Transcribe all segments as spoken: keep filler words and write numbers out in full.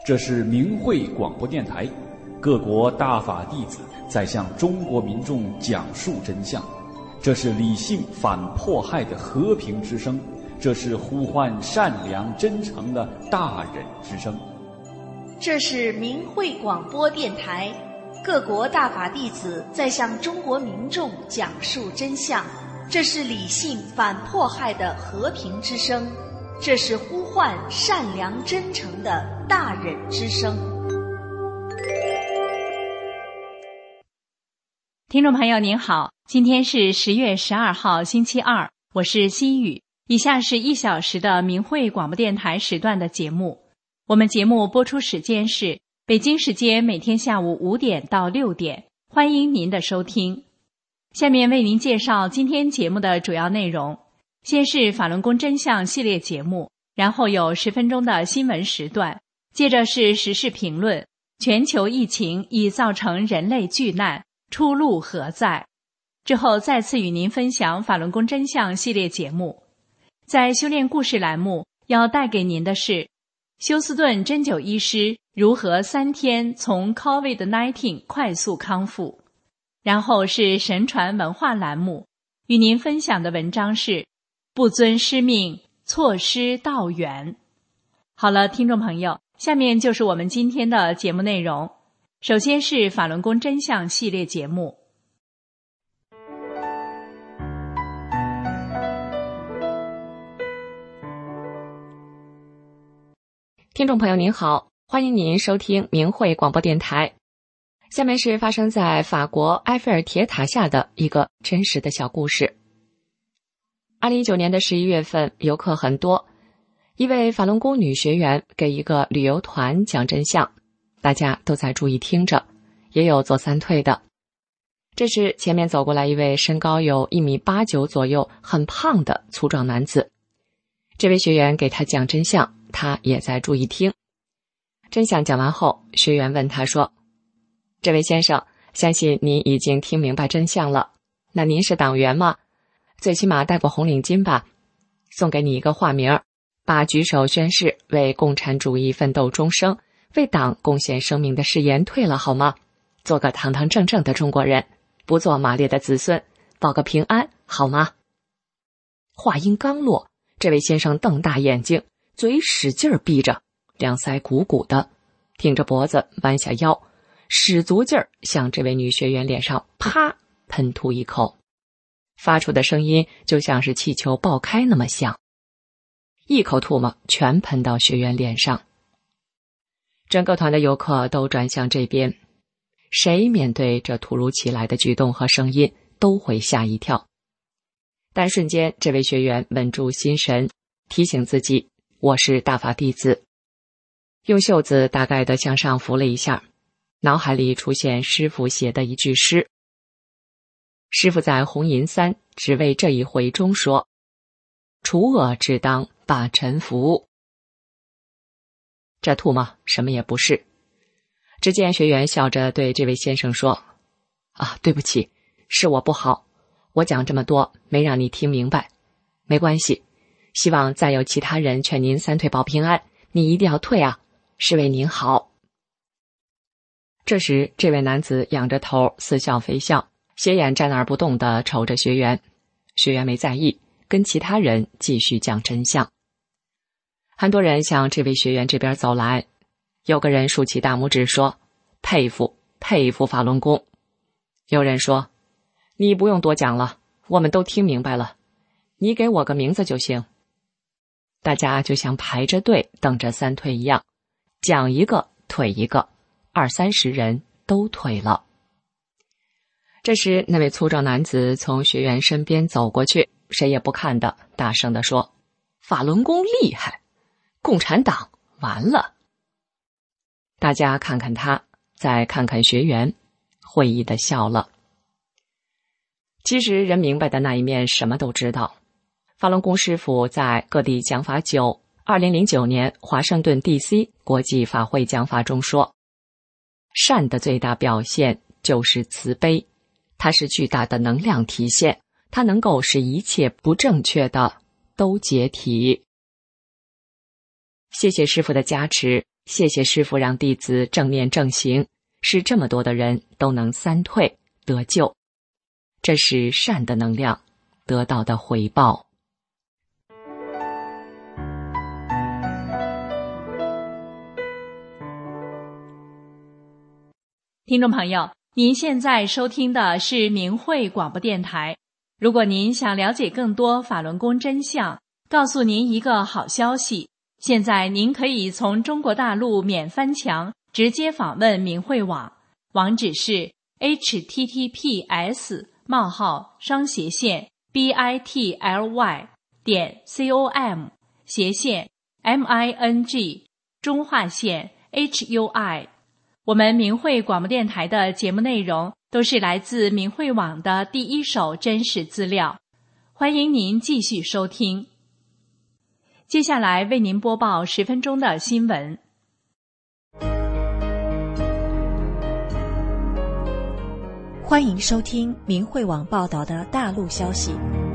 这是明慧广播电台，各国大法弟子在向中国民众讲述真相。这是理性反迫害的和平之声，这是呼唤善良真诚的大忍之声。 这是明慧广播电台，各国大法弟子在向中国民众讲述真相。这是理性反迫害的和平之声，这是呼唤善良真诚的大忍之声。 听众朋友您好，今天是十月十二号星期二，我是西雨。以下是一小时的明慧广播电台时段的节目。我们节目播出时间是北京时间每天下午五点到六点，欢迎您的收听。下面为您介绍今天节目的主要内容。先是法轮功真相系列节目，然后有十分钟的新闻时段，接着是时事评论，全球疫情已造成人类巨难，出路何在？之后再次与您分享法轮功真相系列节目。在修炼故事栏目要带给您的是休斯顿针灸医师如何三天从 COVID 十九 快速康复。然后是神传文化栏目，与您分享的文章是不遵师命，错失道缘。好了，听众朋友，下面就是我们今天的节目内容。首先是法轮功真相系列节目。 听众朋友您好，欢迎您收听明慧广播电台。下面是发生在法国埃菲尔铁塔下的一个真实的小故事。二零一九年的十一月份，游客很多，一位法轮功女学员给一个旅游团讲真相，大家都在注意听着，也有做三退的。这时前面走过来一位身高有一米八九左右，很胖的粗壮男子。这位学员给他讲真相，他也在注意听。真相讲完后，学员问他说：这位先生，相信您已经听明白真相了，那您是党员吗？最起码戴过红领巾吧？送给你一个化名，把举手宣誓为共产主义奋斗终生，为党贡献生命的誓言退了好吗？做个堂堂正正的中国人，不做马列的子孙，保个平安好吗？话音刚落，这位先生瞪大眼睛，嘴使劲闭着，两腮鼓鼓的，挺着脖子弯下腰，使足劲儿向这位女学员脸上啪喷吐一口，发出的声音就像是气球爆开那么响，一口唾沫全喷到学员脸上。整个团的游客都转向这边，谁面对这突如其来的举动和声音都会吓一跳。但瞬间这位学员稳住心神，提醒自己我是大法弟子，用袖子大概地向上拂了一下，脑海里出现师父写的一句诗。师父在红银三只为这一回中说：除恶只当把臣服。这吐沫什么也不是。只见学员笑着对这位先生说：啊，对不起，是我不好，我讲这么多没让你听明白，没关系，希望再有其他人劝您三退保平安，你一定要退啊，是为您好。这时这位男子仰着头似笑非笑，斜眼站那儿不动地瞅着学员。学员没在意，跟其他人继续讲真相。很多人向这位学员这边走来，有个人竖起大拇指说：佩服佩服法轮功。有人说：你不用多讲了，我们都听明白了，你给我个名字就行。大家就像排着队等着三退一样，讲一个退一个，二三十人都退了。这时那位粗壮男子从学员身边走过去，谁也不看的大声地说：法轮功厉害，共产党完了。大家看看他，再看看学员，会意地笑了。其实人明白的那一面什么都知道。法轮功师父在各地讲法九二零零九年华盛顿 D C 国际法会讲法中说，善的最大表现就是慈悲，它是巨大的能量体现，它能够使一切不正确的都解体。谢谢师父的加持， 谢谢师父让弟子正念正行，使这么多的人都能三退得救。这是善的能量得到的回报。 听众朋友，您现在收听的是明慧广播电台。如果您想了解更多法轮功真相，告诉您一个好消息，现在您可以从中国大陆免翻墙直接访问明慧网，网址是 h t t p s 冒号双斜线 b i t l y 点 com 斜线 m i n g 中划线 h u i。我们明慧广播电台的节目内容都是来自明慧网的第一手真实资料，欢迎您继续收听。接下来为您播报十分钟的新闻。 欢迎收听明慧网报道的大陆消息。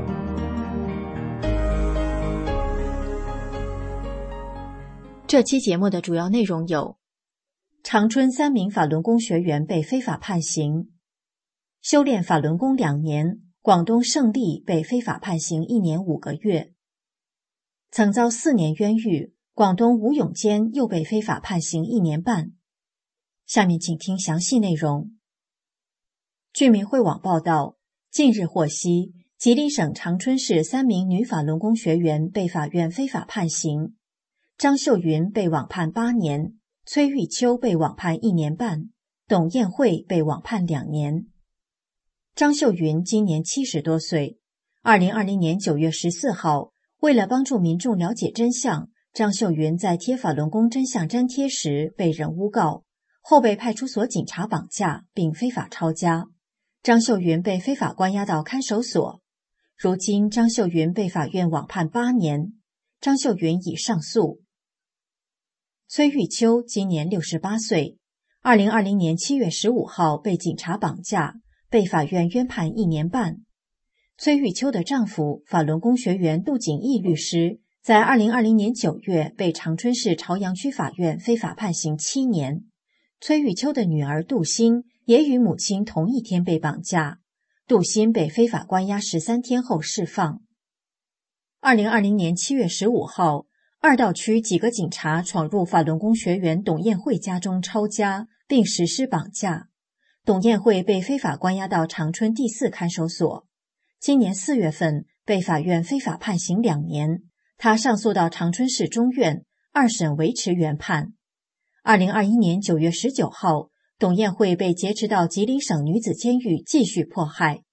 这期节目的主要内容有：长春三名法轮功学员被非法判刑；修炼法轮功两年，广东胜利被非法判刑一年五个月；曾遭四年冤狱，广东吴永坚又被非法判刑一年半。下面请听详细内容。据明慧网报道，近日获悉，吉林省长春市三名女法轮功学员被法院非法判刑，张秀云被网判八年，崔玉秋被网判一年半，董艳慧被网判两年。张秀云今年七十多岁，二零二零年九月十四号，为了帮助民众了解真相，张秀云在贴法轮功真相粘贴时被人诬告，后被派出所警察绑架并非法抄家。张秀云被非法关押到看守所，如今张秀云被法院网判八年，张秀云已上诉。崔玉秋今年六十八岁，二零二零年七月十五号被警察绑架，被法院冤判一年半。崔玉秋的丈夫法轮功学员杜景义律师在二零二零年九月被长春市朝阳区法院非法判刑七年。崔玉秋的女儿杜欣也与母亲同一天被绑架，杜欣被非法关押十三天后释放。二零二零年七月十五号，二道区几个警察闯入法轮功学员董艳慧家中抄家，并实施绑架。董艳慧被非法关押到长春第四看守所，今年四月份被法院非法判刑两年，她上诉到长春市中院，二审维持原判。二零二一年九月十九号，董艳慧被劫持到吉林省女子监狱继续迫害。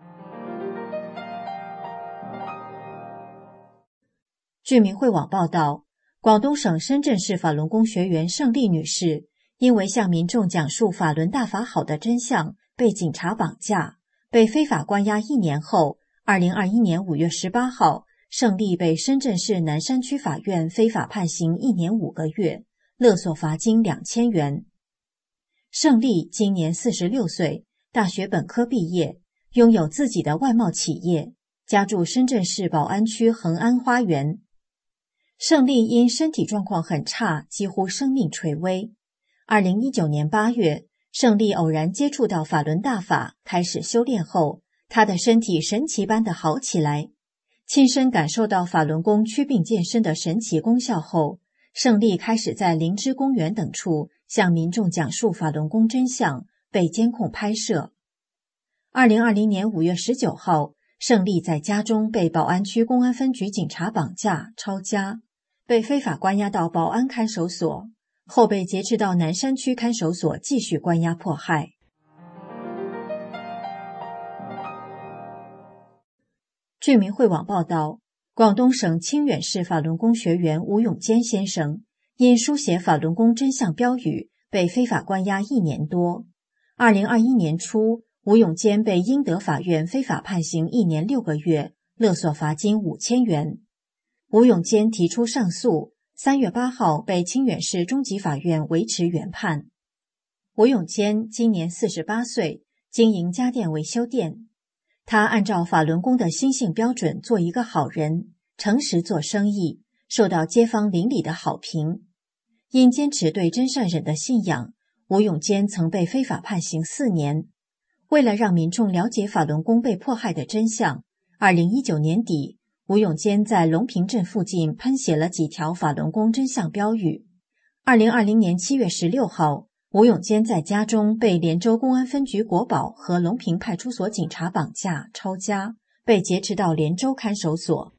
据明慧网报道，广东省深圳市法轮功学员胜利女士因为向民众讲述法轮大法好的真相，被警察绑架，被非法关押一年后，二零二一年五月十八号，胜利被深圳市南山区法院非法判刑一年五个月，勒索罚金两千元。胜利今年四十六岁，大学本科毕业，拥有自己的外贸企业，家住深圳市宝安区恒安花园。胜利因身体状况很差，几乎生命垂危。二零一九年八月，胜利偶然接触到法轮大法，开始修炼后，他的身体神奇般的好起来。亲身感受到法轮功祛病健身的神奇功效后，胜利开始在灵芝公园等处向民众讲述法轮功真相，被监控拍摄。二零二零年五月十九号，胜利在家中被宝安区公安分局警察绑架、抄家，被非法关押到宝安看守所，后被劫持到南山区看守所继续关押迫害。据明慧网报道，广东省清远市法轮功学员吴永坚先生因书写法轮功真相标语被非法关押一年多。二零二一年初，吴永坚被英德法院非法判刑一年六个月，勒索罚金五千元。吴永坚提出上诉，三月八号被清远市中级法院维持原判。吴永坚今年四十八岁，经营家电维修店。他按照法轮功的心性标准做一个好人，诚实做生意，受到街坊邻里的好评。 因坚持对真善忍的信仰，吴永坚曾被非法判刑四年。为了让民众了解法轮功被迫害的真相，二零一九年底，吴永坚在隆平镇附近喷写了几条法轮功真相标语。二零二零年七月十六号，吴永坚在家中被连州公安分局国保和隆平派出所警察绑架抄家，被劫持到连州看守所。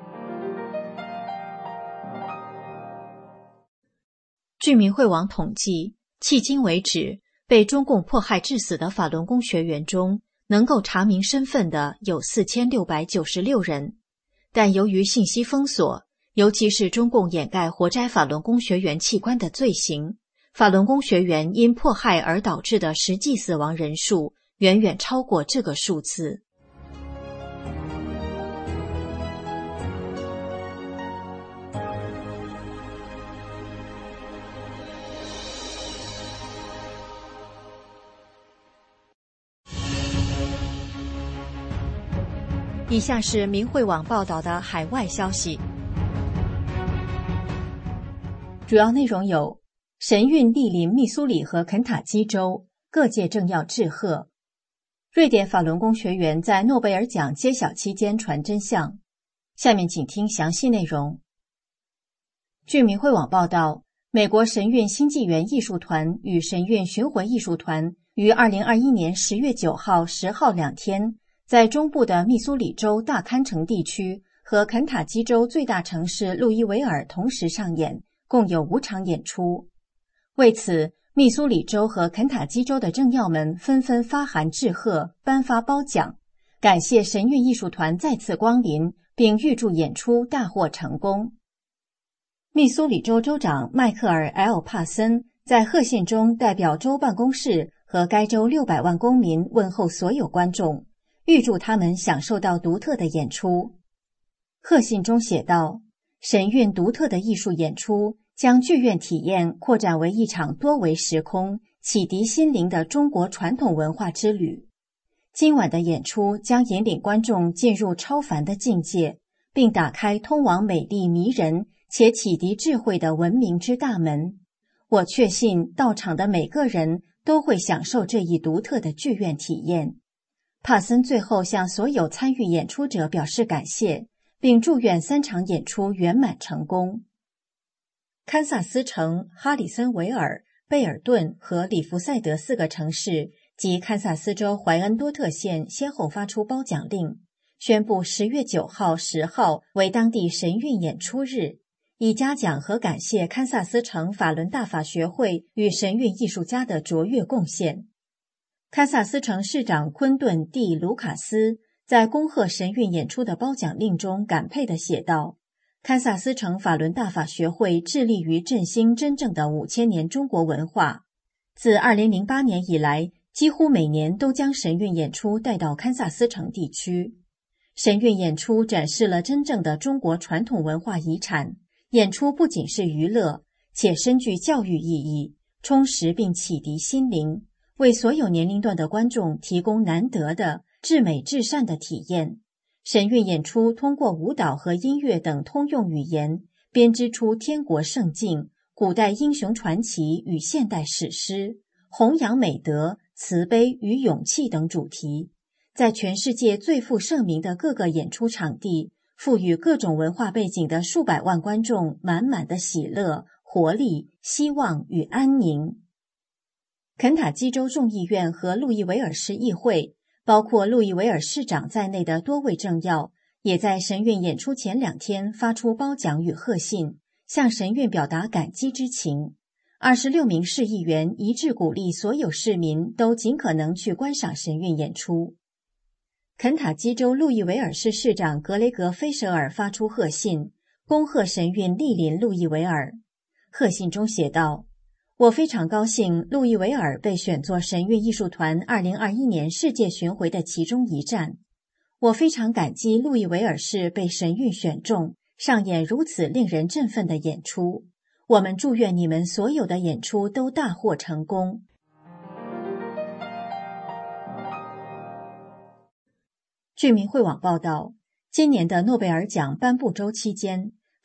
据民会网统计，迄今为止，被中共迫害致死的法轮功学员中，能够查明身份的有四千六百九十六人。但由于信息封锁，尤其是中共掩盖活摘法轮功学员器官的罪行，法轮功学员因迫害而导致的实际死亡人数远远超过这个数字。以下是民会网报道的海外消息，主要内容有：神韵莅临密苏里和肯塔基州，各界政要致贺；瑞典法轮功学员在诺贝尔奖揭晓期间传真相。下面请听详细内容。据民会网报道，美国神韵新纪元艺术团与神韵巡回艺术团于二零二一年十月九号、十号两天，在中部的密苏里州大堪城地区和肯塔基州最大城市路易维尔同时上演，共有五场演出。为此，密苏里州和肯塔基州的政要们纷纷发函致贺，颁发褒奖，感谢神韵艺术团再次光临，并预祝演出大获成功。密苏里州州长迈克尔 ·L. 帕森在贺信中代表州办公室和该州六百万公民问候所有观众，预祝他们享受到独特的演出。贺信中写道，神韵独特的艺术演出将剧院体验扩展为一场多维时空、启迪心灵的中国传统文化之旅。今晚的演出将引领观众进入超凡的境界，并打开通往美丽迷人且启迪智慧的文明之大门。我确信到场的每个人都会享受这一独特的剧院体验。帕森最后向所有参与演出者表示感谢，并祝愿三场演出圆满成功。堪萨斯城、哈里森维尔、贝尔顿和里弗赛德四个城市及堪萨斯州怀恩多特县先后发出褒奖令，宣布十月九号、十号为当地神韵演出日，以嘉奖和感谢堪萨斯城法轮大法学会与神韵艺术家的卓越贡献。堪萨斯城市长昆顿 ·D. 卢卡斯在恭贺神韵演出的褒奖令中感佩地写道，堪萨斯城法轮大法学会致力于振兴真正的五千年中国文化。自二零零八年以来，几乎每年都将神韵演出带到堪萨斯城地区。神韵演出展示了真正的中国传统文化遗产，演出不仅是娱乐，且深具教育意义，充实并启迪心灵，为所有年龄段的观众提供难得的至美至善的体验。神韵演出通过舞蹈和音乐等通用语言，编织出天国圣境、古代英雄传奇与现代史诗、弘扬美德、慈悲与勇气等主题，在全世界最负盛名的各个演出场地，赋予各种文化背景的数百万观众满满的喜乐、活力、希望与安宁。肯塔基州众议院和路易维尔市议会，包括路易维尔市长在内的多位政要，也在神韵演出前两天发出褒奖与贺信，向神韵表达感激之情。二十六名市议员一致鼓励所有市民都尽可能去观赏神韵演出。肯塔基州路易维尔市市长格雷格·菲舍尔发出贺信，恭贺神韵莅临路易维尔。贺信中写道，我非常高兴路易维尔被选作神韵艺术团二零二一年世界巡回的其中一站。我非常感激路易维尔市被神韵选中，上演如此令人振奋的演出。我们祝愿你们所有的演出都大获成功。据民会网报道，今年的诺贝尔奖颁布周期间，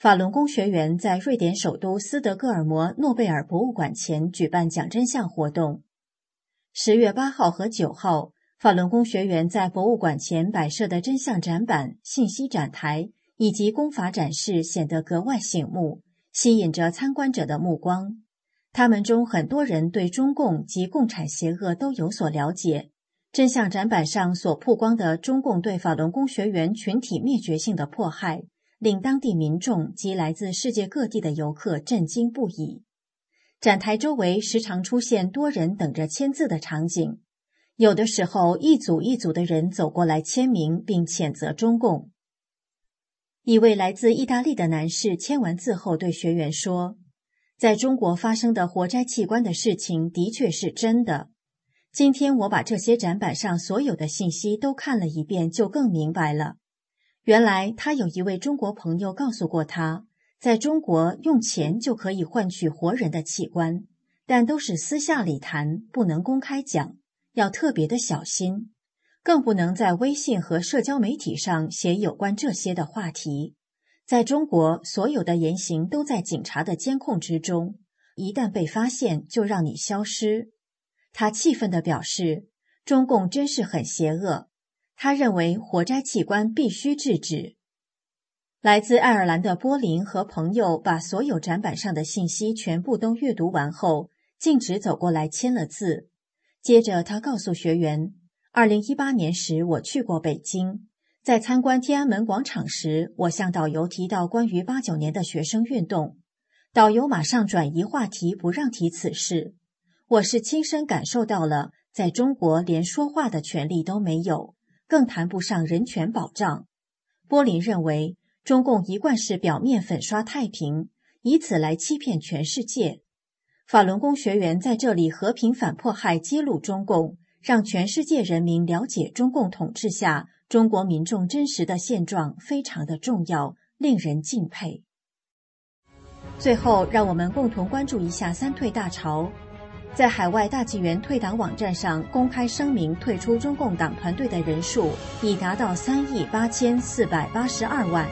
法轮功学员在瑞典首都斯德哥尔摩诺贝尔博物馆前举办讲真相活动。十月八号和九号，法轮功学员在博物馆前摆设的真相展板、信息展台以及功法展示显得格外醒目，吸引着参观者的目光。他们中很多人对中共及共产邪恶都有所了解。真相展板上所曝光的中共对法轮功学员群体灭绝性的迫害，令当地民众及来自世界各地的游客震惊不已。展台周围时常出现多人等着签字的场景，有的时候一组一组的人走过来签名并谴责中共。一位来自意大利的男士签完字后对学员说，在中国发生的活摘器官的事情的确是真的。今天我把这些展板上所有的信息都看了一遍，就更明白了。原来他有一位中国朋友告诉过他，在中国用钱就可以换取活人的器官，但都是私下里谈，不能公开讲，要特别的小心，更不能在微信和社交媒体上写有关这些的话题。在中国，所有的言行都在警察的监控之中，一旦被发现就让你消失。他气愤地表示，中共真是很邪恶，他认为活摘器官必须制止。来自爱尔兰的波林和朋友把所有展板上的信息全部都阅读完后，径直走过来签了字。接着他告诉学员，二零一八年时我去过北京，在参观天安门广场时，我向导游提到关于八九年的学生运动，导游马上转移话题，不让提此事。我是亲身感受到了，在中国连说话的权利都没有，更谈不上人权保障。波林认为，中共一贯是表面粉刷太平，以此来欺骗全世界。法轮功学员在这里和平反迫害，揭露中共，让全世界人民了解中共统治下中国民众真实的现状，非常的重要，令人敬佩。最后，让我们共同关注一下三退大潮。在海外大纪元退党网站上公开声明退出中共党团队的人数已达到三亿八千四百八十二万。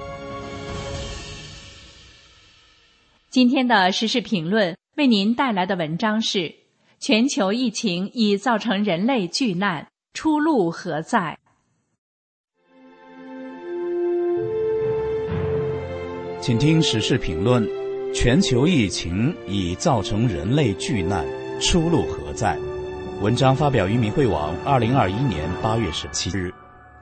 今天的时事评论为您带来的文章是：全球疫情已造成人类巨难，出路何在？ 请听时事评论：全球疫情已造成人类巨难，出路何在？文章发表于民汇网，二零二一年八月十七日。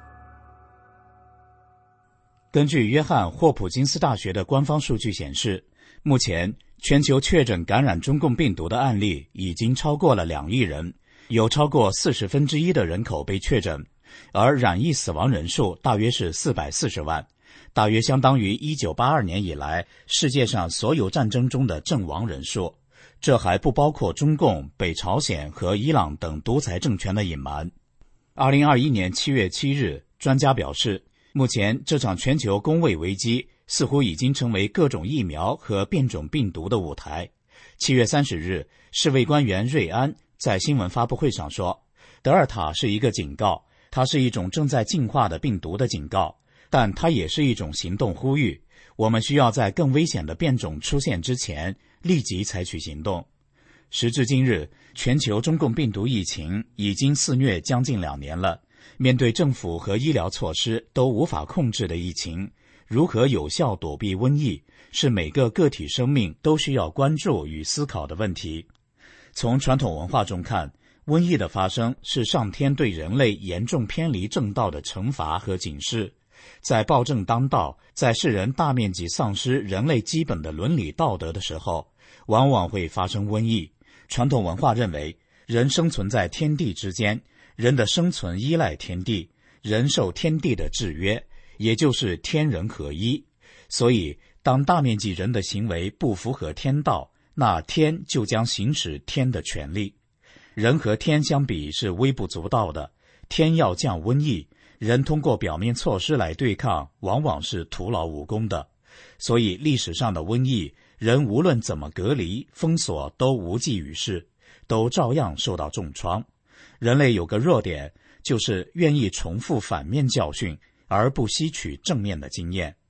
根据约翰霍普金斯大学的官方数据显示，目前全球确诊感染中共病毒的案例已经超过了两亿人，有超过四十分之一的人口被确诊，而染疫死亡人数大约是四百四十万。大约相当于一九八二年以来世界上所有战争中的阵亡人数，这还不包括中共、北朝鲜和伊朗等独裁政权的隐瞒。二零二一年七月七日，专家表示，目前这场全球公卫危机似乎已经成为各种疫苗和变种病毒的舞台。七月三十日，世卫官员瑞安在新闻发布会上说，德尔塔是一个警告，它是一种正在进化的病毒的警告，但它也是一种行动呼吁，我们需要在更危险的变种出现之前立即采取行动。时至今日，全球中共病毒疫情已经肆虐将近两年了，面对政府和医疗措施都无法控制的疫情，如何有效躲避瘟疫，是每个个体生命都需要关注与思考的问题。从传统文化中看，瘟疫的发生是上天对人类严重偏离正道的惩罚和警示。在暴政当道，在世人大面积丧失人类基本的伦理道德的时候，往往会发生瘟疫。传统文化认为，人生存在天地之间，人的生存依赖天地，人受天地的制约，也就是天人合一。所以，当大面积人的行为不符合天道，那天就将行使天的权利。人和天相比是微不足道的，天要降瘟疫，人通过表面措施来对抗，往往是徒劳无功的。所以历史上的瘟疫，人无论怎么隔离、封锁都无济于事，都照样受到重创。人类有个弱点，就是愿意重复反面教训，而不吸取正面的经验。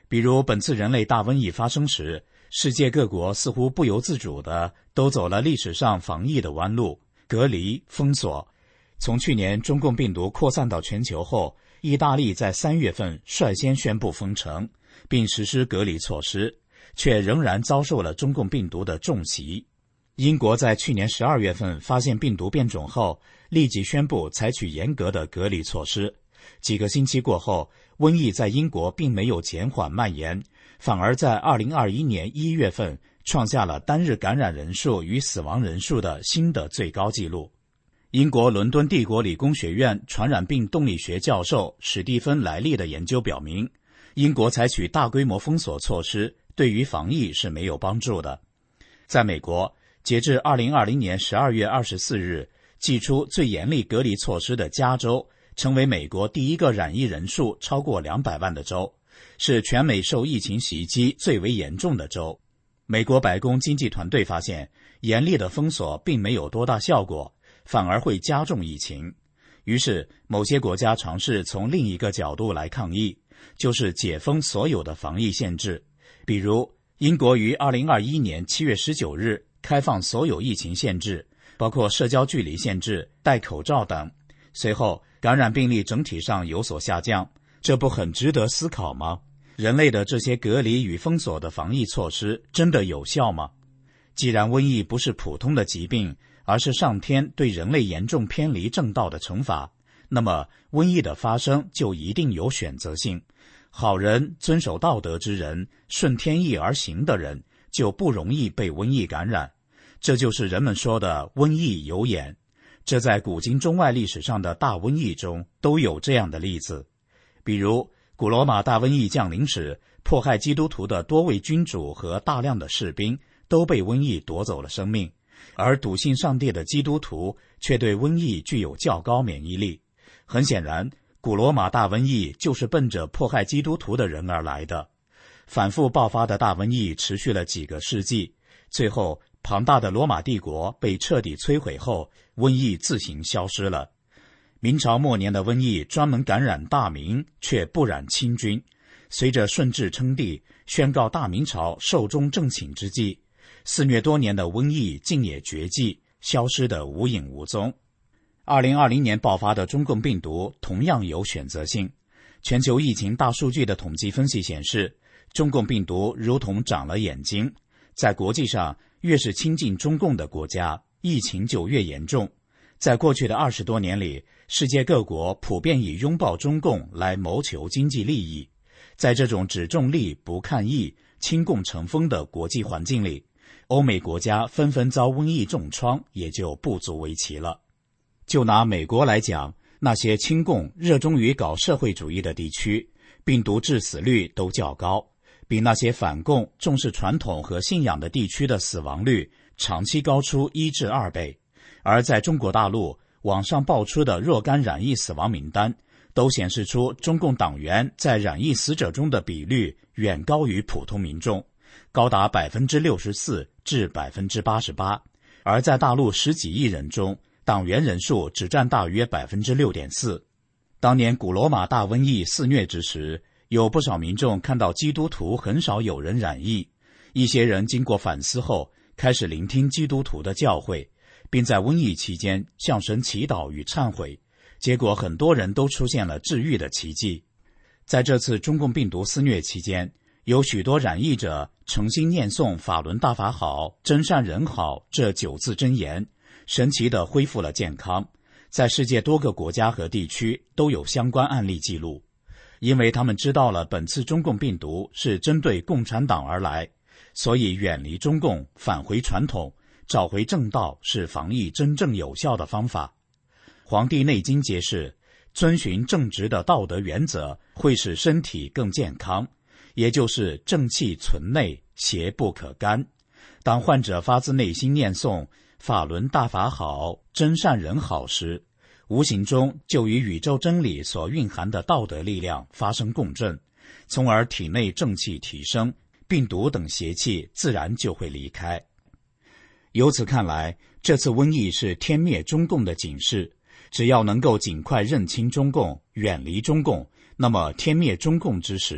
比如本次人类大瘟疫发生时，世界各国似乎不由自主地都走了历史上防疫的弯路，隔离、封锁。从去年中共病毒扩散到全球后，意大利在三月份率先宣布封城，并实施隔离措施，却仍然遭受了中共病毒的重袭。英国在去年十二月份发现病毒变种后，立即宣布采取严格的隔离措施。几个星期过后，瘟疫在英国并没有减缓蔓延，反而在二零二一年一月份创下了单日感染人数与死亡人数的新的最高纪录。英国伦敦帝国理工学院传染病动力学教授史蒂芬·莱利的研究表明，英国采取大规模封锁措施对于防疫是没有帮助的。在美国，截至二零二零年十二月二十四日，祭出最严厉隔离措施的加州成为美国第一个染疫人数超过两百万的州，是全美受疫情袭击最为严重的州。美国白宫经济团队发现，严厉的封锁并没有多大效果，反而会加重疫情。于是某些国家尝试从另一个角度来抗议，就是解封所有的防疫限制。比如英国于二零二一年七月十九日开放所有疫情限制，包括社交距离限制、戴口罩等。随后感染病例整体上有所下降，这不很值得思考吗？人类的这些隔离与封锁的防疫措施真的有效吗？既然瘟疫不是普通的疾病，而是上天对人类严重偏离正道的惩罚，那么瘟疫的发生就一定有选择性。好人、遵守道德之人、顺天意而行的人就不容易被瘟疫感染，这就是人们说的瘟疫有眼。这在古今中外历史上的大瘟疫中都有这样的例子。比如古罗马大瘟疫降临时，迫害基督徒的多位君主和大量的士兵都被瘟疫夺走了生命，而笃信上帝的基督徒却对瘟疫具有较高免疫力。很显然，古罗马大瘟疫就是奔着迫害基督徒的人而来的。反复爆发的大瘟疫持续了几个世纪，最后庞大的罗马帝国被彻底摧毁后，瘟疫自行消失了。明朝末年的瘟疫专门感染大明，却不染清军。随着顺治称帝，宣告大明朝寿终正寝之际，肆虐多年的瘟疫竟也绝迹，消失得无影无踪。二零二零年爆发的中共病毒同样有选择性。全球疫情大数据的统计分析显示，中共病毒如同长了眼睛，在国际上越是亲近中共的国家，疫情就越严重。在过去的二十多年里，世界各国普遍以拥抱中共来谋求经济利益。在这种只重利不看义、亲共成风的国际环境里，欧美国家纷纷遭瘟疫重创，也就不足为奇了。就拿美国来讲，那些亲共、热衷于搞社会主义的地区，病毒致死率都较高，比那些反共、重视传统和信仰的地区的死亡率长期高出一至二倍。而在中国大陆，网上爆出的若干染疫死亡名单都显示出中共党员在染疫死者中的比率远高于普通民众，高达 百分之六十四 至 百分之八十八， 而在大陆十几亿人中，党员人数只占大约 百分之六点四。 当年古罗马大瘟疫肆虐之时，有不少民众看到基督徒很少有人染疫，一些人经过反思后开始聆听基督徒的教诲，并在瘟疫期间向神祈祷与忏悔，结果很多人都出现了治愈的奇迹。在这次中共病毒肆虐期间，有许多染疫者诚心念诵法轮大法好、真善人好这九字真言，神奇地恢复了健康。在世界多个国家和地区都有相关案例记录。因为他们知道了本次中共病毒是针对共产党而来，所以远离中共，返回传统，找回正道是防疫真正有效的方法。《黄帝内经》揭示，遵循正直的道德原则会使身体更健康，也就是正气存内，邪不可干。当患者发自内心念诵法轮大法好、真善人好时，无形中就与宇宙真理所蕴含的道德力量发生共振，从而体内正气提升，病毒等邪气自然就会离开。由此看来，这次瘟疫是天灭中共的警示，只要能够尽快认清中共，远离中共，那么天灭中共之时，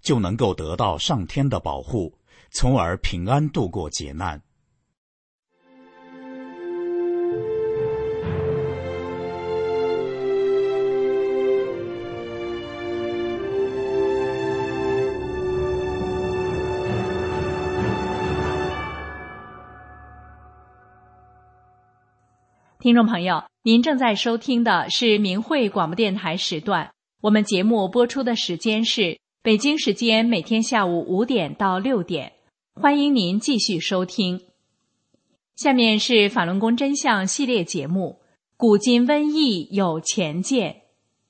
就能够得到上天的保护，从而平安度过劫难。 听众朋友，您正在收听的是明慧广播电台时段，我们节目播出的时间是北京时间每天下午五点到六点，欢迎您继续收听。下面是法轮功真相系列节目，古今瘟疫有前见。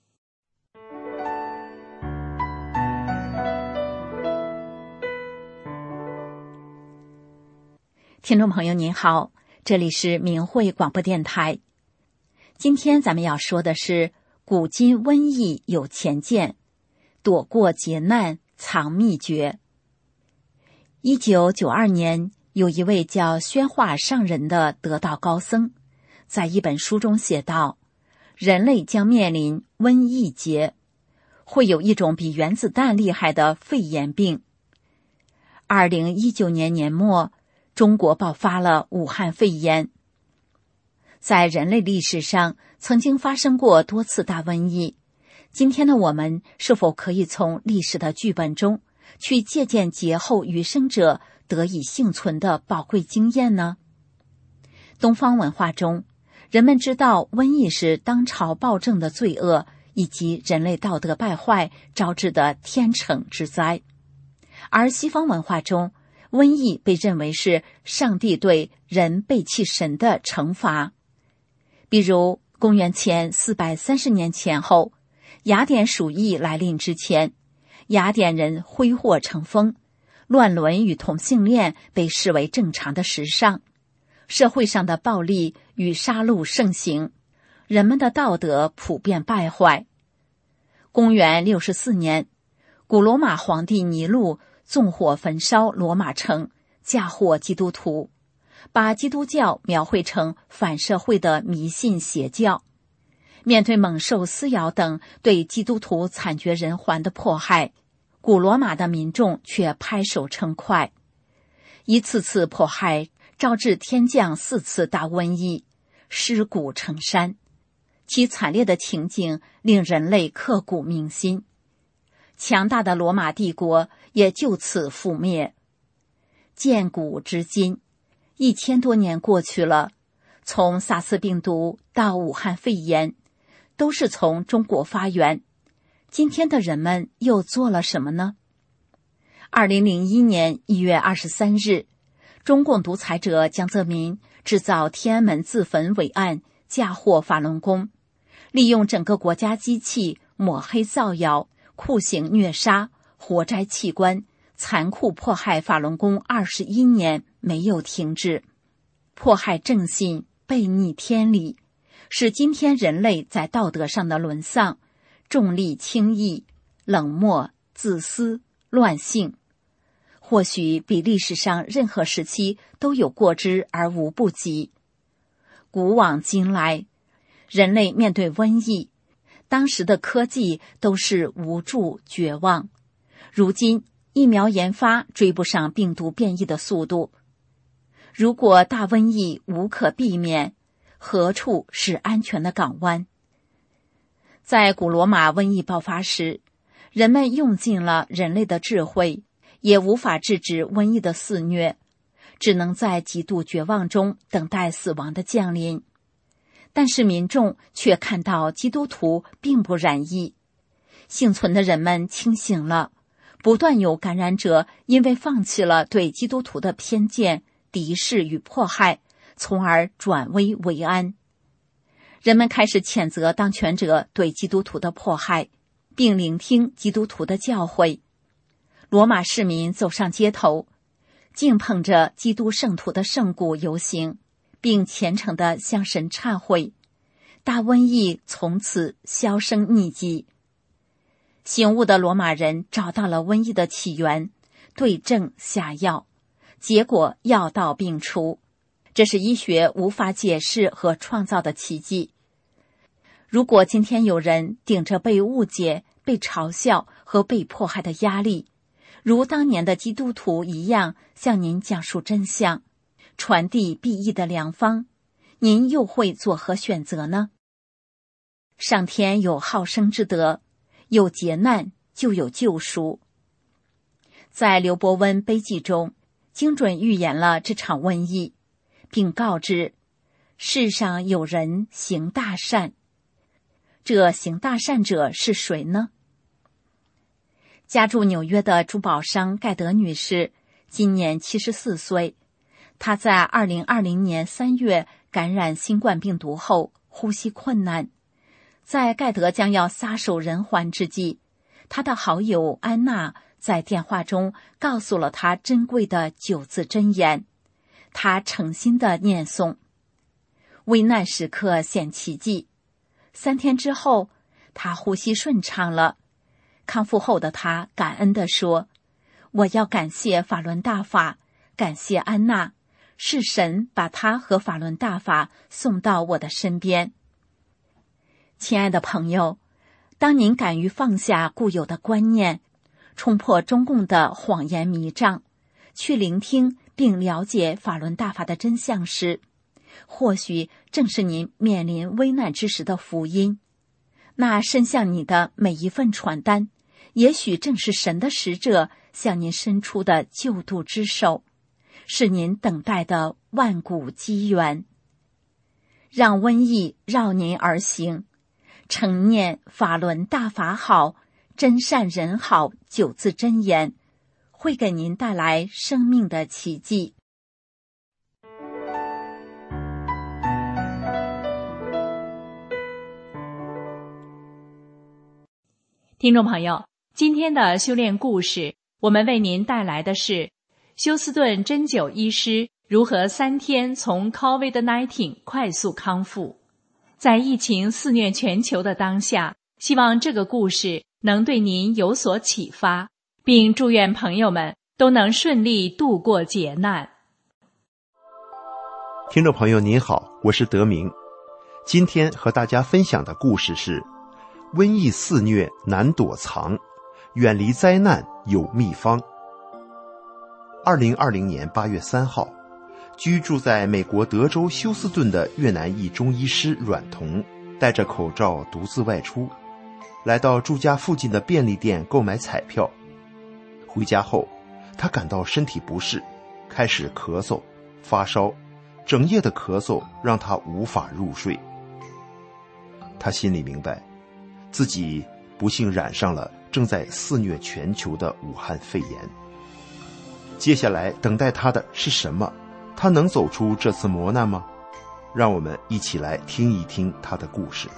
听众朋友您好，这里是明慧广播电台。今天咱们要说的是古今瘟疫有前见，躲过劫难藏秘诀。一九九二年，有一位叫宣化上人的得道高僧，在一本书中写道，人类将面临瘟疫劫，会有一种比原子弹厉害的肺炎病。二零一九年年末，中国爆发了武汉肺炎。在人类历史上曾经发生过多次大瘟疫，今天的我们是否可以从历史的剧本中去借鉴劫后余生者得以幸存的宝贵经验呢？东方文化中，人们知道瘟疫是当朝暴政的罪恶以及人类道德败坏招致的天惩之灾，而西方文化中，瘟疫被认为是上帝对人背弃神的惩罚。比如公元前四百三十年前后，雅典鼠疫来临之前，雅典人挥霍成风，乱伦与同性恋被视为正常的时尚，社会上的暴力与杀戮盛行，人们的道德普遍败坏。公元六十四年，古罗马皇帝尼禄纵火焚烧罗马城，嫁祸基督徒，把基督教描绘成反社会的迷信邪教。面对猛兽撕咬等对基督徒惨绝人寰的迫害，古罗马的民众却拍手称快。一次次迫害招致天降四次大瘟疫，尸骨成山，其惨烈的情景令人类刻骨铭心。强大的罗马帝国也就此覆灭。建古至今，一千多年过去了，从萨斯病毒到武汉肺炎，都是从中国发源。今天的人们又做了什么呢？二零零一年一月二十三日，中共独裁者江泽民制造天安门自焚伪案，嫁祸法轮功，利用整个国家机器抹黑造谣，酷刑虐杀，活摘器官，残酷迫害法轮功二十一年没有停止，迫害正信，背逆天理，使今天人类在道德上的沦丧，重利轻义，冷漠自私乱性，或许比历史上任何时期都有过之而无不及。古往今来，人类面对瘟疫，当时的科技都是无助绝望，如今疫苗研发追不上病毒变异的速度。如果大瘟疫无可避免，何处是安全的港湾？在古罗马瘟疫爆发时，人们用尽了人类的智慧，也无法制止瘟疫的肆虐，只能在极度绝望中等待死亡的降临。但是民众却看到基督徒并不染疫，幸存的人们清醒了，不断有感染者因为放弃了对基督徒的偏见、敌视与迫害，从而转危为安。人们开始谴责当权者对基督徒的迫害，并聆听基督徒的教诲。罗马市民走上街头，敬捧着基督圣徒的圣骨游行，并虔诚地向神忏悔。大瘟疫从此销声匿迹。醒悟的罗马人找到了瘟疫的起源，对症下药，结果药到病除。这是医学无法解释和创造的奇迹。如果今天有人顶着被误解、被嘲笑和被迫害的压力， 如当年的基督徒一样向您讲述真相，传递裨益的良方，您又会作何选择呢？上天有好生之德，有劫难就有救赎。在刘伯温悲记中，精准预言了这场瘟疫，并告知世上有人行大善。这行大善者是谁呢？家住纽约的珠宝商盖德女士今年七十四岁，她在二零二零年三月感染新冠病毒后呼吸困难，在盖德将要撒手人寰之际，她的好友安娜在电话中告诉了她珍贵的九字真言，她诚心的念诵。危难时刻显奇迹，三天之后，她呼吸顺畅了。康复后的他感恩地说，我要感谢法轮大法，感谢安娜，是神把他和法轮大法送到我的身边。亲爱的朋友，当您敢于放下固有的观念，冲破中共的谎言迷障，去聆听并了解法轮大法的真相时，或许正是您面临危难之时的福音。那伸向你的每一份传单，也许正是神的使者向您伸出的救度之手，是您等待的万古机缘。让瘟疫绕您而行，诚念法轮大法好，真善人好九字真言，会给您带来生命的奇迹。 听众朋友，今天的修炼故事，我们为您带来的是休斯顿针灸医师如何三天从 COVID 十九 快速康复。在疫情肆虐全球的当下，希望这个故事能对您有所启发，并祝愿朋友们都能顺利度过劫难。 听众朋友您好，我是德明。今天和大家分享的故事是瘟疫肆虐难躲藏，远离灾难有秘方。二零二零年八月三号，居住在美国德州休斯顿的越南裔中医师阮彤戴着口罩独自外出，来到住家附近的便利店购买彩票。回家后，他感到身体不适，开始咳嗽、发烧，整夜的咳嗽让他无法入睡。他心里明白，自己不幸染上了正在肆虐全球的武汉肺炎。接下来等待他的是什么？他能走出这次磨难吗？让我们一起来听一听他的故事。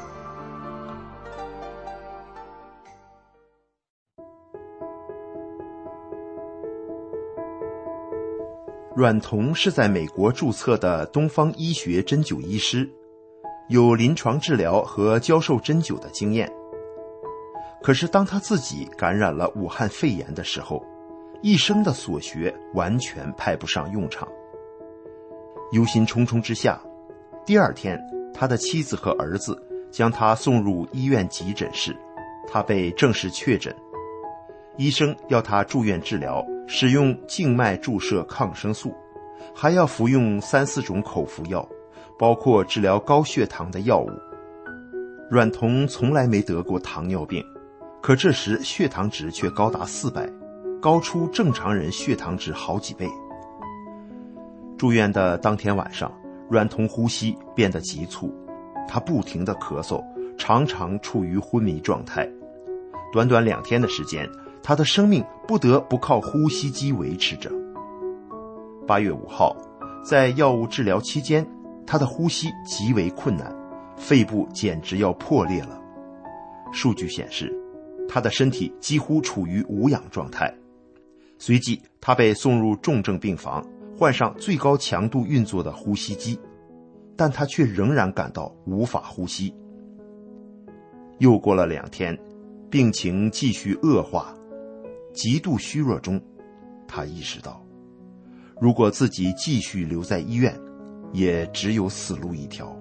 阮彤是在美国注册的东方医学针灸医师，有临床治疗和教授针灸的经验。可是当他自己感染了武汉肺炎的时候，一生的所学完全派不上用场。忧心忡忡之下，第二天他的妻子和儿子将他送入医院急诊室，他被正式确诊。医生要他住院治疗，使用静脉注射抗生素，还要服用三四种口服药，包括治疗高血糖的药物。阮彤从来没得过糖尿病，可这时血糖值却高达四百，高出正常人血糖值好几倍。住院的当天晚上，阮彤呼吸变得急促，他不停地咳嗽，常常处于昏迷状态。短短两天的时间，他的生命不得不靠呼吸机维持着。八月五号，在药物治疗期间，他的呼吸极为困难，肺部简直要破裂了。数据显示，他的身体几乎处于无氧状态。随即，他被送入重症病房，换上最高强度运作的呼吸机，但他却仍然感到无法呼吸。又过了两天，病情继续恶化，极度虚弱中，他意识到，如果自己继续留在医院，也只有死路一条。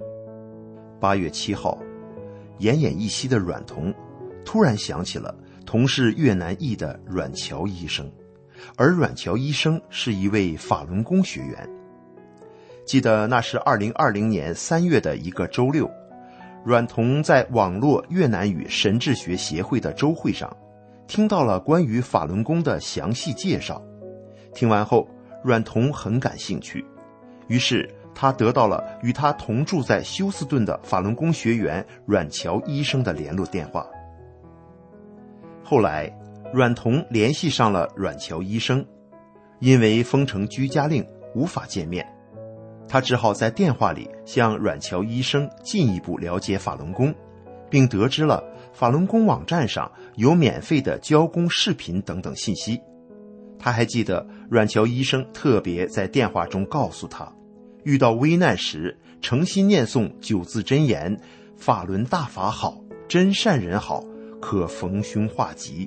八月七号，奄奄一息的阮彤突然想起了同是越南裔的阮乔医生，而阮乔医生是一位法轮功学员。记得那是二零二零年三月的一个周六，阮彤在网络越南语神智学协会的周会上听到了关于法轮功的详细介绍。听完后，阮彤很感兴趣，于是他得到了与他同住在休斯顿的法轮功学员阮乔医生的联络电话。后来阮彤联系上了阮乔医生，因为封城居家令无法见面，他只好在电话里向阮乔医生进一步了解法轮功，并得知了法轮功网站上有免费的教功视频等等信息。他还记得阮乔医生特别在电话中告诉他，遇到危难时诚心念诵九字真言，法轮大法好，真善人好，可逢凶化吉。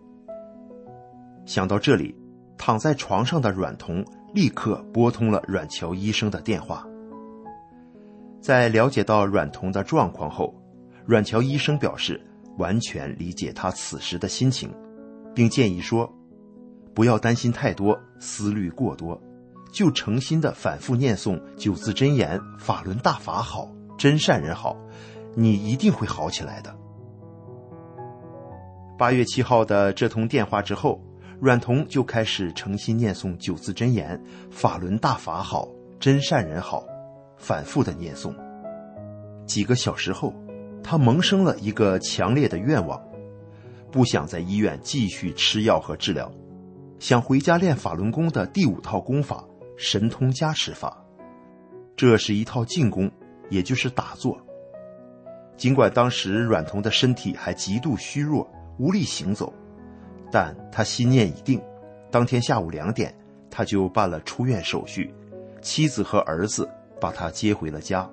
想到这里，躺在床上的阮彤立刻拨通了阮乔医生的电话。在了解到阮彤的状况后，阮乔医生表示完全理解他此时的心情，并建议说，不要担心太多，思虑过多，就诚心的反复念诵九字真言，法轮大法好，真善人好，你一定会好起来的。八月七号的这通电话之后，阮彤就开始诚心念诵九字真言，法轮大法好，真善人好，反复的念诵。几个小时后，他萌生了一个强烈的愿望，不想在医院继续吃药和治疗，想回家练法轮功的第五套功法神通加持法。这是一套静功，也就是打坐。尽管当时阮彤的身体还极度虚弱，无力行走，但他心念已定，当天下午两点，他就办了出院手续，妻子和儿子把他接回了家。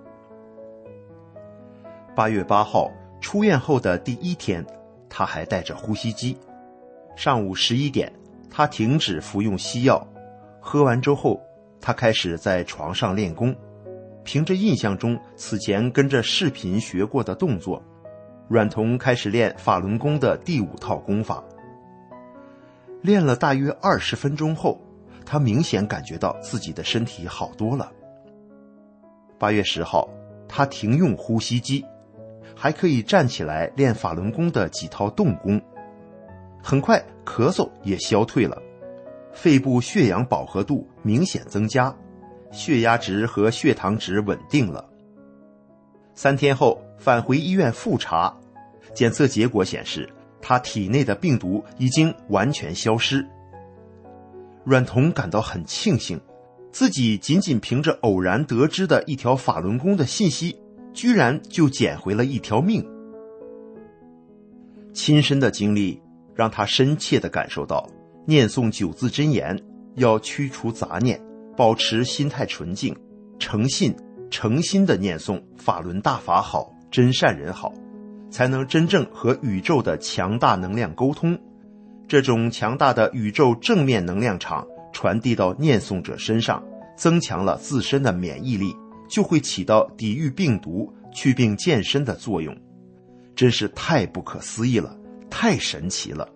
八月八号出院后的第一天，他还带着呼吸机。上午十一点，他停止服用西药，喝完粥后，他开始在床上练功。凭着印象中此前跟着视频学过的动作，阮彤开始练法轮功的第五套功法。练了大约二十分钟后，他明显感觉到自己的身体好多了。八月十号，他停用呼吸机，还可以站起来练法轮功的几套动功。很快咳嗽也消退了，肺部血氧饱和度明显增加，血压值和血糖值稳定了。三天后返回医院复查，检测结果显示他体内的病毒已经完全消失。阮彤感到很庆幸，自己仅仅凭着偶然得知的一条法轮功的信息，居然就捡回了一条命。亲身的经历让他深切地感受到，念诵九字真言要驱除杂念，保持心态纯净，诚信诚心地念诵法轮大法好，真善人好，才能真正和宇宙的强大能量沟通。这种强大的宇宙正面能量场传递到念诵者身上，增强了自身的免疫力，就会起到抵御病毒、祛病健身的作用。真是太不可思议了，太神奇了。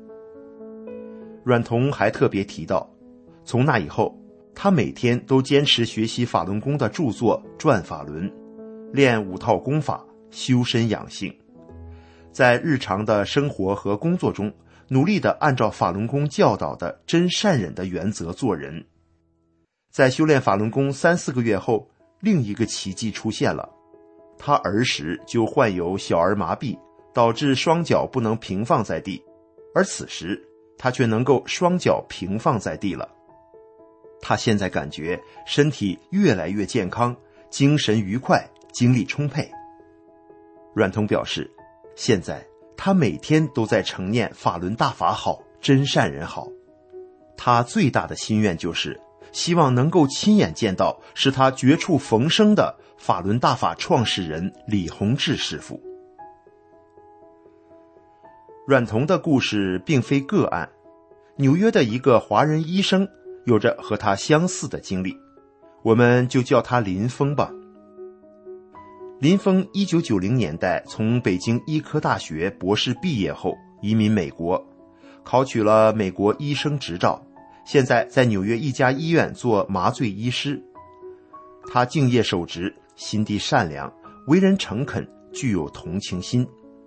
阮彤还特别提到，从那以后，他每天都坚持学习法轮功的著作《转法轮》，练五套功法，修身养性。在日常的生活和工作中，努力地按照法轮功教导的真善忍的原则做人。在修炼法轮功三四个月后，另一个奇迹出现了。他儿时就患有小儿麻痹，导致双脚不能平放在地，而此时他却能够双脚平放在地了。他现在感觉身体越来越健康，精神愉快，精力充沛。阮彤表示，现在他每天都在承念法轮大法好，真善人好。他最大的心愿就是希望能够亲眼见到使他绝处逢生的法轮大法创始人李洪志师傅。阮彤的故事并非个案，纽约的一个华人医生有着和他相似的经历，我们就叫他林峰吧。林峰一九九零年代从北京医科大学博士毕业后， 移民美国，考取了美国医生执照，现在在纽约一家医院做麻醉医师。他敬业守职，心地善良，为人诚恳，具有同情心。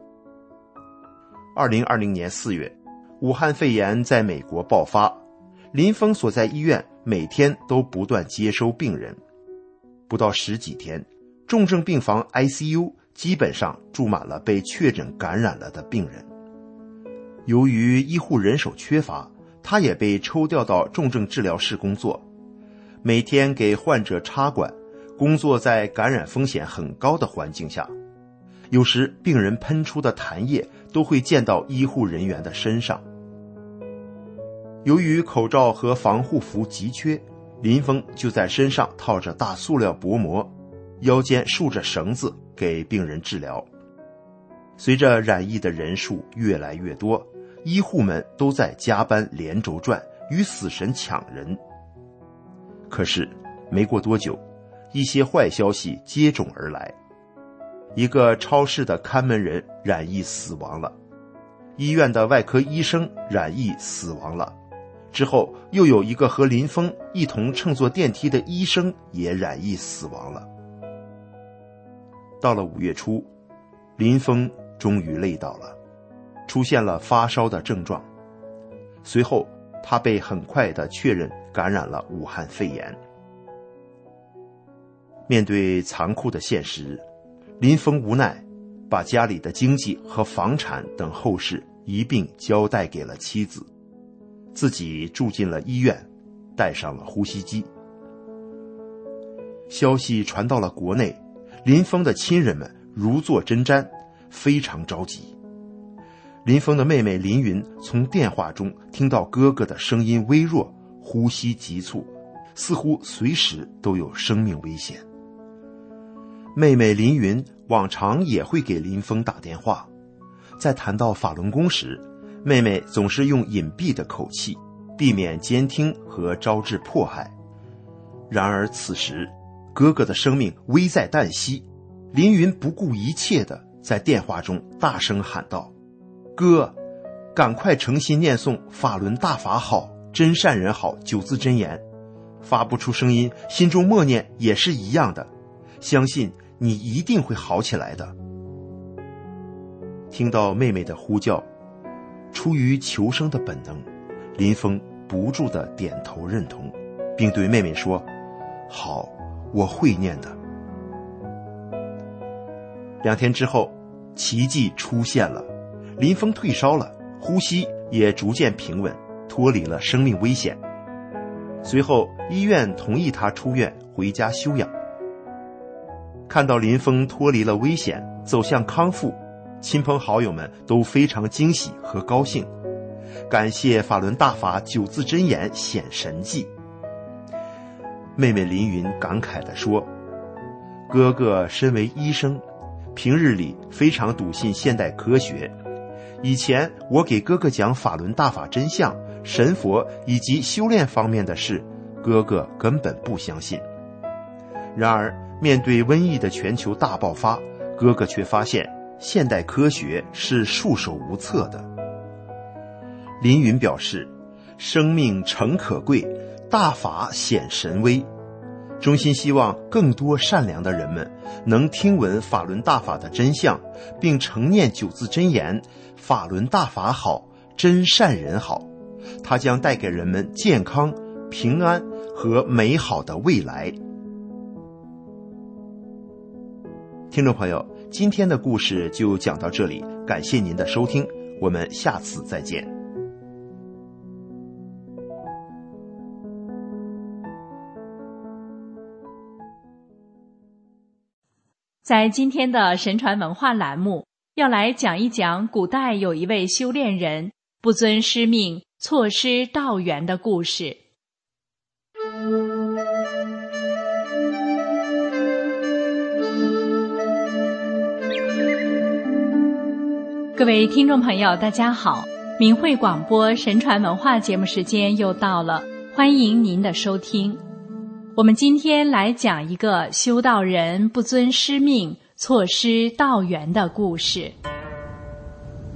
二零二零年四月，武汉肺炎在美国爆发，林峰所在医院每天都不断接收病人，不到十几天，重症病房 I C U 基本上住满了被确诊感染了的病人。由于医护人手缺乏，他也被抽调到重症治疗室工作，每天给患者插管，工作在感染风险很高的环境下，有时病人喷出的痰液都会溅到医护人员的身上。由于口罩和防护服急缺，林峰就在身上套着大塑料薄膜，腰间束着绳子给病人治疗。随着染疫的人数越来越多，医护们都在加班连轴转，与死神抢人。可是没过多久，一些坏消息接踵而来。一个超市的看门人染疫死亡了，医院的外科医生染疫死亡了，之后又有一个和林峰一同乘坐电梯的医生也染疫死亡了。到了五月初，林峰终于累倒了，出现了发烧的症状。随后他被很快地确认感染了武汉肺炎。面对残酷的现实，林峰无奈把家里的经济和房产等后事一并交代给了妻子，自己住进了医院，带上了呼吸机。消息传到了国内，林峰的亲人们如坐针毡，非常着急。林峰的妹妹林云从电话中听到哥哥的声音微弱，呼吸急促，似乎随时都有生命危险。妹妹林云往常也会给林峰打电话，在谈到法轮功时，妹妹总是用隐蔽的口气，避免监听和招致迫害。然而此时，哥哥的生命危在旦夕，林云不顾一切地在电话中大声喊道：哥，赶快诚心念诵法轮大法好，真善人好九字真言，发不出声音，心中默念也是一样的，相信你一定会好起来的。听到妹妹的呼叫，出于求生的本能，林峰不住地点头认同，并对妹妹说：好，我会念的。两天之后，奇迹出现了，林峰退烧了，呼吸也逐渐平稳，脱离了生命危险。随后医院同意他出院回家休养。看到林峰脱离了危险，走向康复，亲朋好友们都非常惊喜和高兴，感谢法轮大法九字真言显神迹。妹妹林云感慨地说：哥哥身为医生，平日里非常笃信现代科学，以前我给哥哥讲法轮大法真相、神佛以及修炼方面的事，哥哥根本不相信。然而面对瘟疫的全球大爆发，哥哥却发现现代科学是束手无策的。林云表示，生命诚可贵，大法显神威，衷心希望更多善良的人们能听闻法轮大法的真相，并承念九字真言：法轮大法好，真善人好，它将带给人们健康、平安和美好的未来。听众朋友，今天的故事就讲到这里，感谢您的收听，我们下次再见。 在今天的神传文化栏目，要来讲一讲古代有一位修炼人不遵师命，错失道缘的故事。各位听众朋友，大家好，明慧广播神传文化节目时间又到了，欢迎您的收听。我们今天来讲一个修道人不遵师命，错失道缘的故事。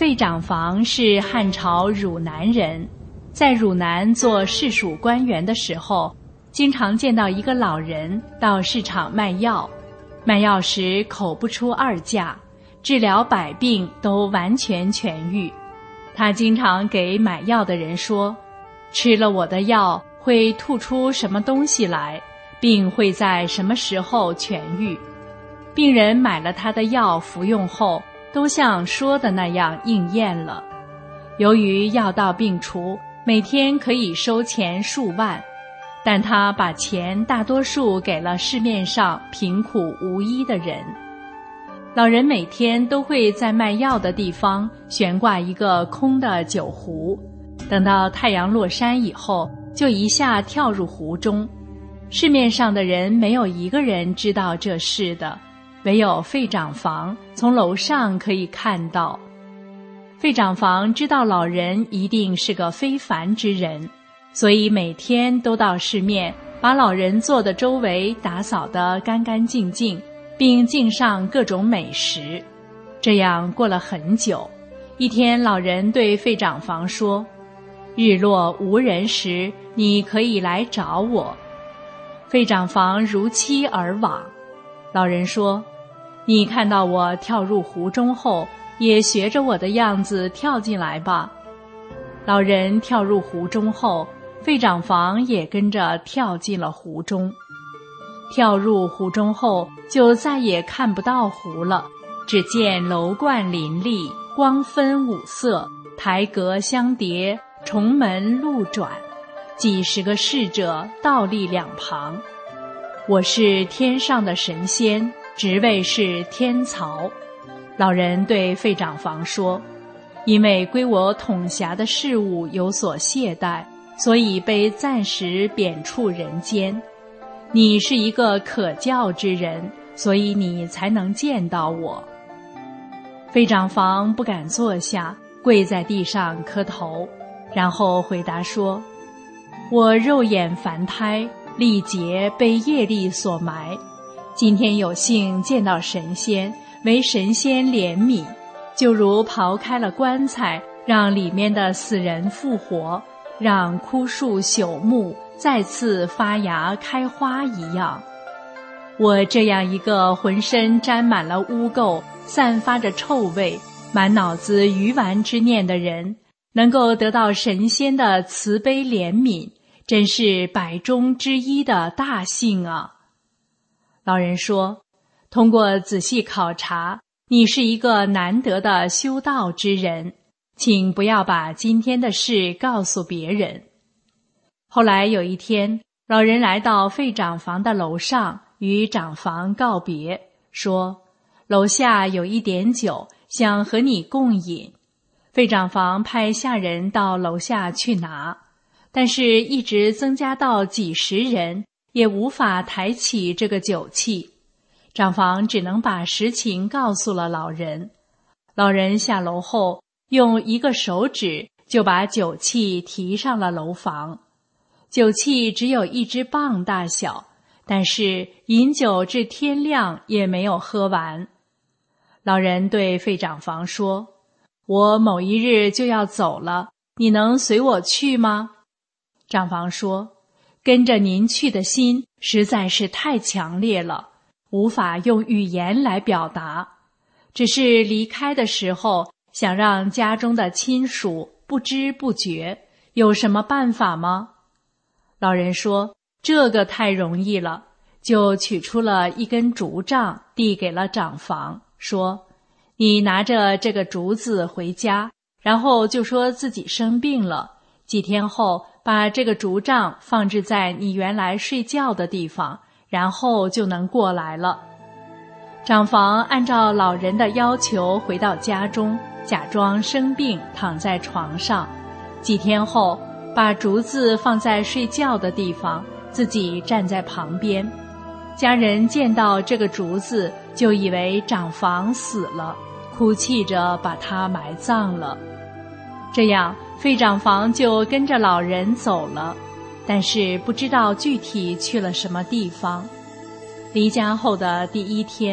费长房是汉朝汝南人，在汝南做市属官员的时候，经常见到一个老人到市场卖药，卖药时口不出二价，治疗百病都完全痊愈。他经常给买药的人说，吃了我的药会吐出什么东西来，病会在什么时候痊愈。病人买了他的药服用后，都像说的那样应验了。由于药到病除，每天可以收钱数万，但他把钱大多数给了市面上贫苦无依的人。老人每天都会在卖药的地方悬挂一个空的酒壶，等到太阳落山以后，就一下跳入湖中。市面上的人没有一个人知道这事的，唯有费长房从楼上可以看到。费长房知道老人一定是个非凡之人，所以每天都到市面把老人坐的周围打扫得干干净净，并敬上各种美食。这样过了很久，一天老人对费长房说，日落无人时，你可以来找我。费长房如期而往。老人说，你看到我跳入湖中后，也学着我的样子跳进来吧。老人跳入湖中后，费长房也跟着跳进了湖中。跳入湖中后，就再也看不到湖了，只见楼观林立，光分五色，台阁相叠，重门路转，几十个侍者倒立两旁。我是天上的神仙，职位是天曹。老人对费长房说，因为归我统辖的事务有所懈怠，所以被暂时贬黜人间。你是一个可教之人，所以你才能见到我。费长房不敢坐下，跪在地上磕头，然后回答说，我肉眼凡胎，历劫被业力所埋，今天有幸见到神仙，为神仙怜悯，就如刨开了棺材，让里面的死人复活，让枯树朽木再次发芽开花一样。我这样一个浑身沾满了污垢，散发着臭味，满脑子愚顽之念的人，能够得到神仙的慈悲怜悯，真是百中之一的大幸啊。老人说，通过仔细考察，你是一个难得的修道之人，请不要把今天的事告诉别人。后来有一天，老人来到费长房的楼上，与长房告别，说，楼下有一点酒，想和你共饮。费长房派下人到楼下去拿，但是一直增加到几十人，也无法抬起这个酒器。长房只能把实情告诉了老人。老人下楼后，用一个手指就把酒器提上了楼房。酒器只有一只棒大小，但是饮酒至天亮也没有喝完。老人对费长房说，我某一日就要走了，你能随我去吗？长房说，跟着您去的心实在是太强烈了，无法用语言来表达，只是离开的时候想让家中的亲属不知不觉，有什么办法吗？老人说，这个太容易了，就取出了一根竹杖递给了长房，说，你拿着这个竹子回家，然后就说自己生病了，几天后把这个竹杖放置在你原来睡觉的地方，然后就能过来了。长房按照老人的要求回到家中，假装生病躺在床上，几天后把竹子放在睡觉的地方，自己站在旁边。家人见到这个竹子，就以为长房死了，哭泣着把他埋葬了。这样费长房就跟着老人走了，但是不知道具体去了什么地方。离家后的第一天，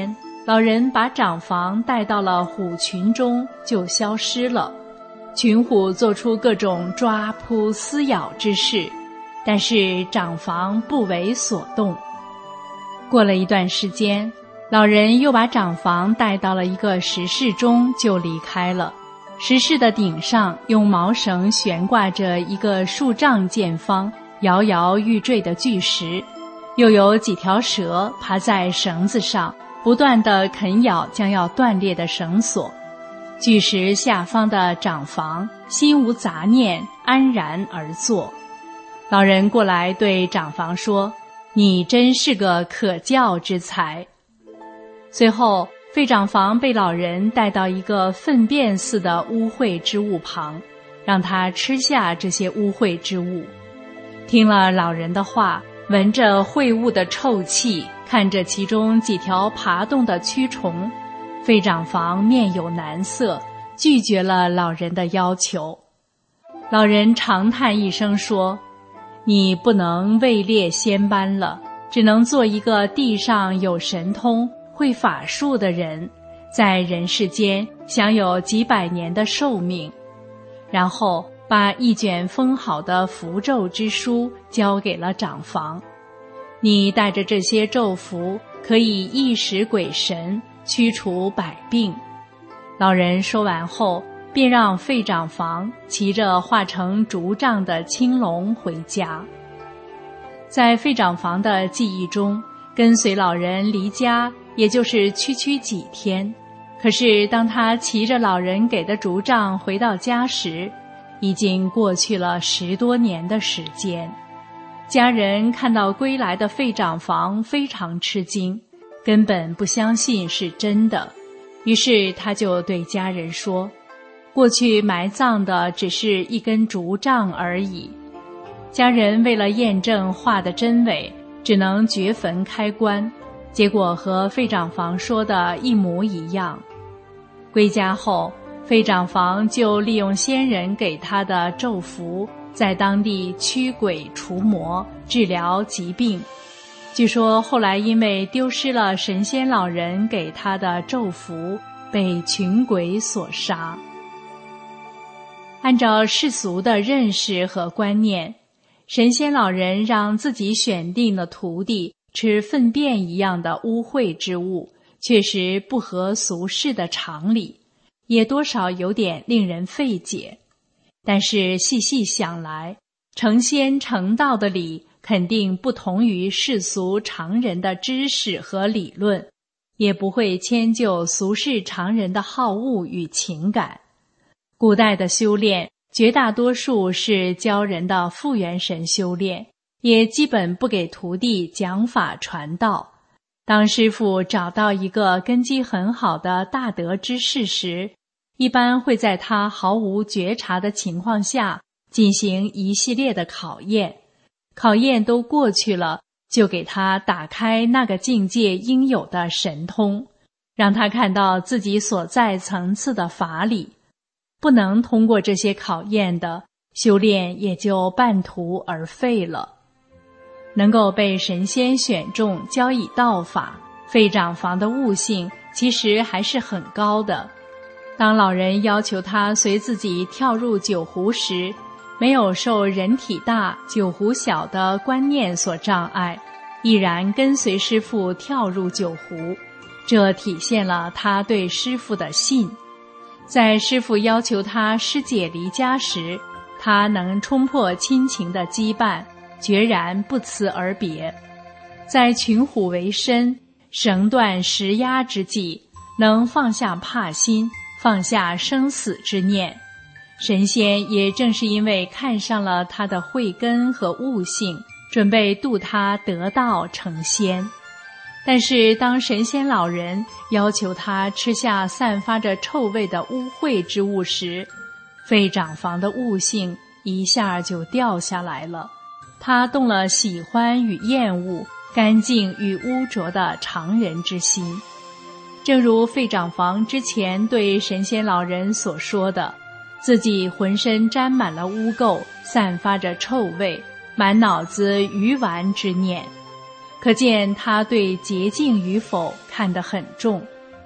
老人把长房带到了虎群中，就消失了。群虎做出各种抓扑撕咬之事，但是长房不为所动。过了一段时间，老人又把长房带到了一个石室中，就离开了。石室的顶上用毛绳悬挂着一个数丈见方、摇摇欲坠的巨石，又有几条蛇爬在绳子上，不断地啃咬将要断裂的绳索。巨石下方的长房心无杂念，安然而坐。老人过来对长房说：“你真是个可教之才。”随后废长房被老人带到一个粪便似的污秽之物旁，让他吃下这些污秽之物。听了老人的话，闻着秽物的臭气，看着其中几条爬动的蛆虫，废长房面有难色，拒绝了老人的要求。老人长叹一声说：“你不能位列仙班了，只能做一个地上有神通、会法术的人，在人世间享有几百年的寿命。”然后把一卷封好的符咒之书交给了长房：“你带着这些咒符，可以役使鬼神，驱除百病。”老人说完后，便让废长房骑着化成竹杖的青龙回家。在废长房的记忆中，跟随老人离家也就是区区几天，可是当他骑着老人给的竹杖回到家时，已经过去了十多年的时间。家人看到归来的废长房非常吃惊，根本不相信是真的，于是他就对家人说：“过去埋葬的只是一根竹杖而已。”家人为了验证话的真伪，只能掘坟开棺，结果和废长房说的一模一样。归家后，废长房就利用先人给他的咒符，在当地驱鬼除魔，治疗疾病。据说后来因为丢失了神仙老人给他的咒符，被群鬼所杀。按照世俗的认识和观念，神仙老人让自己选定的徒弟吃粪便一样的污秽之物，确实不合俗世的常理，也多少有点令人费解。但是细细想来，成仙成道的理肯定不同于世俗常人的知识和理论，也不会迁就俗世常人的好恶与情感。古代的修炼绝大多数是教人的复原神修炼，也基本不给徒弟讲法传道。当师父找到一个根基很好的大德之士时，一般会在他毫无觉察的情况下进行一系列的考验，考验都过去了，就给他打开那个境界应有的神通，让他看到自己所在层次的法理。不能通过这些考验的，修炼也就半途而废了。能够被神仙选中教以道法，废长房的悟性其实还是很高的。当老人要求他随自己跳入酒壶时，没有受人体大酒壶小的观念所障碍，毅然跟随师父跳入酒壶，这体现了他对师父的信。在师父要求他师姐离家时，他能冲破亲情的羁绊，决然不辞而别。在群虎围身、绳断石压之际，能放下怕心，放下生死之念。神仙也正是因为看上了他的慧根和悟性，准备渡他得道成仙。但是当神仙老人要求他吃下散发着臭味的污秽之物时，废长房的悟性一下就掉下来了。他动了喜欢与厌恶、干净与污浊的常人之心。正如废长房之前对神仙老人所说的，自己浑身沾满了污垢，散发着臭味，满脑子鱼丸之念。可见他对洁净与否看得很重，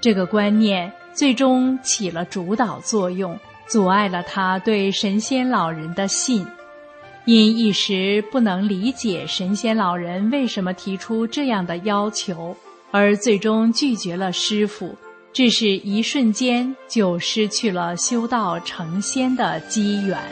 这个观念最终起了主导作用，阻碍了他对神仙老人的信。因一时不能理解神仙老人为什么提出这样的要求，而最终拒绝了师父，致使一瞬间就失去了修道成仙的机缘。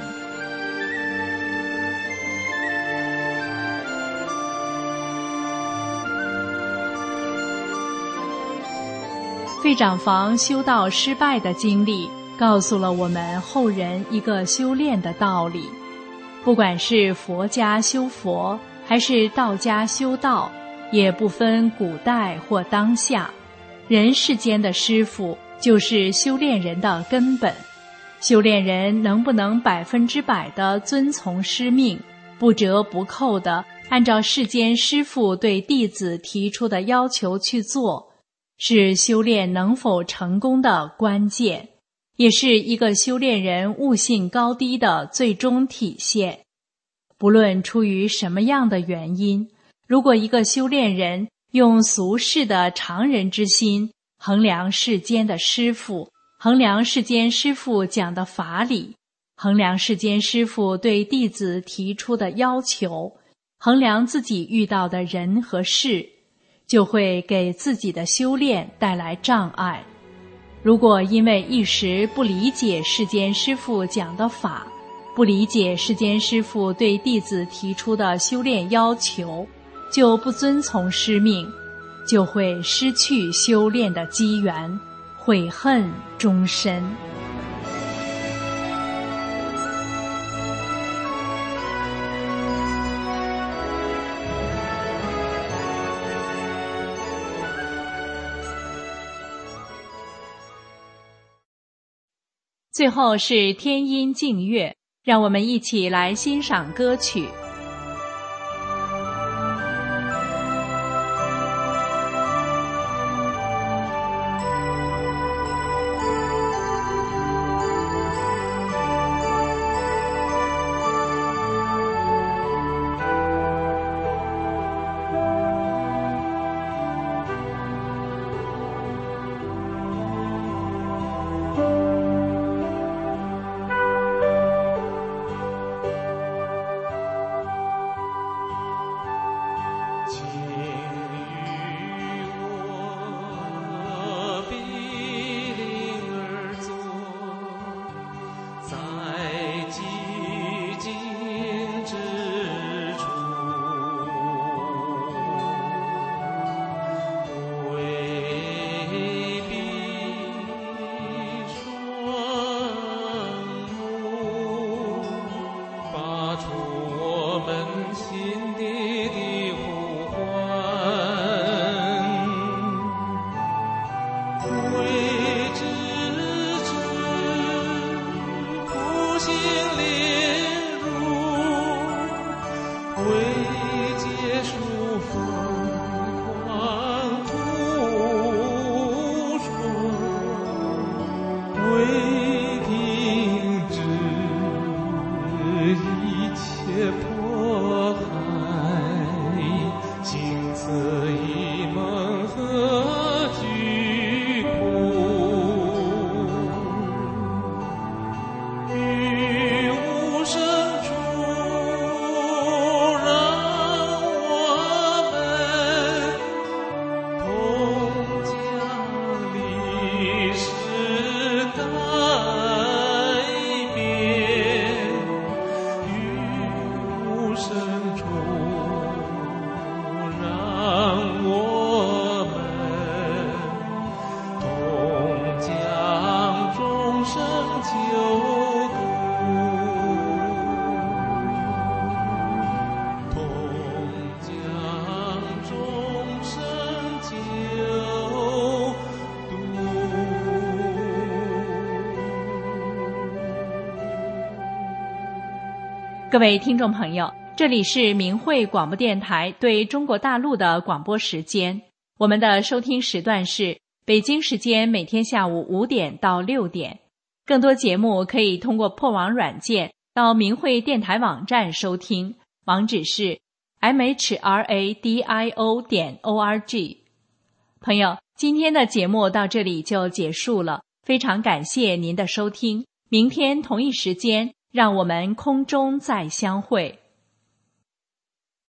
费长房修道失败的经历，告诉了我们后人一个修炼的道理。不管是佛家修佛，还是道家修道，也不分古代或当下，人世间的师父就是修炼人的根本。修炼人能不能百分之百地遵从师命，不折不扣地按照世间师父对弟子提出的要求去做，是修炼能否成功的关键，也是一个修炼人悟性高低的最终体现。不论出于什么样的原因，如果一个修炼人用俗世的常人之心衡量世间的师父，衡量世间师父讲的法理，衡量世间师父对弟子提出的要求，衡量自己遇到的人和事，就会给自己的修炼带来障碍。如果因为一时不理解世间师父讲的法，不理解世间师父对弟子提出的修炼要求，就不遵从师命，就会失去修炼的机缘，悔恨终身。最后是天音净月，让我们一起来欣赏歌曲。各位听众朋友，这里是明慧广播电台对中国大陆的广播时间。我们的收听时段是北京时间每天下午五点到六点。更多节目可以通过破网软件到明慧电台网站收听，网址是 m h r a d i o 点 o r g。朋友， 今天的节目到这里就结束了，非常感谢您的收听。明天同一时间，让我们空中再相会。